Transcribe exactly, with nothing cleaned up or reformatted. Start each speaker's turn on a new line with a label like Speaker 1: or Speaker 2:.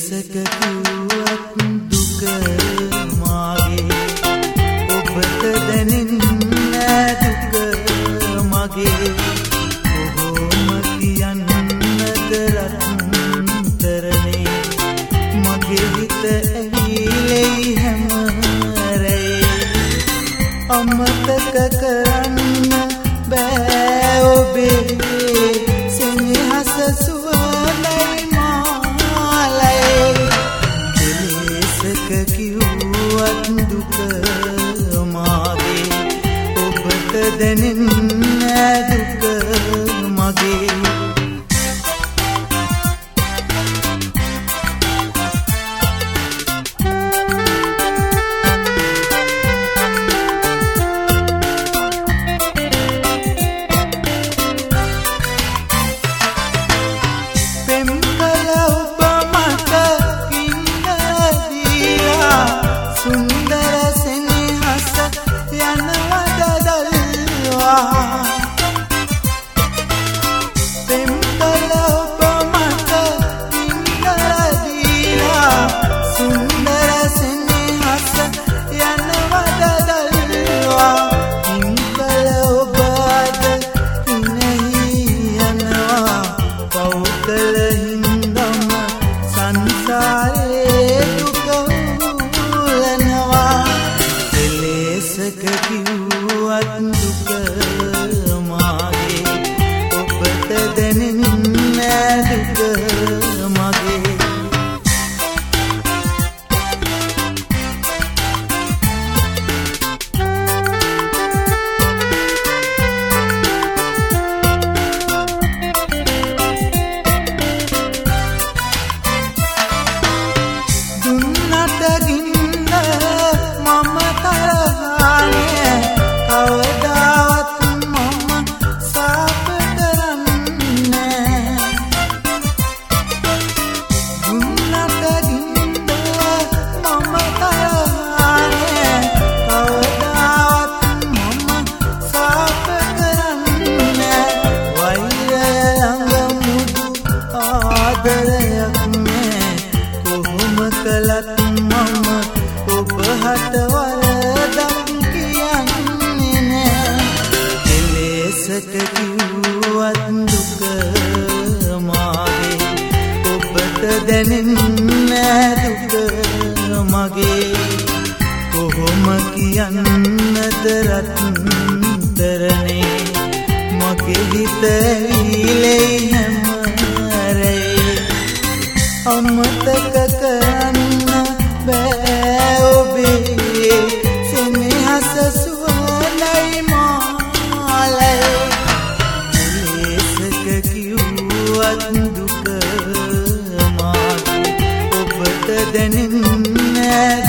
Speaker 1: කෙලෙසක කිව්වත් දුක මාගේ ඔබට දැනෙන්නේ දුක මගේ කොහොම කියන්නද රත්තරනේ මගේ හිත ඇවිලෙයි හැමරේ අමතක කරන්න බෑ ඔබේ සෙනෙහස සුවඳයි මාලයි කෙලෙසක කිව්වත් දුක මාගේ ඔබට දැනෙන්නේ දුක මගේ කොහොම කියන්නද රත්තරනේ මගේ හිත ඇවිලෙයි හැමරේ අමතක කරන්න බෑ ඔබේ සෙනෙහස සුවඳයි මාලයි කෙලෙසක කිව්වත් දුක මාගේ ඔබට දැනෙන්නේ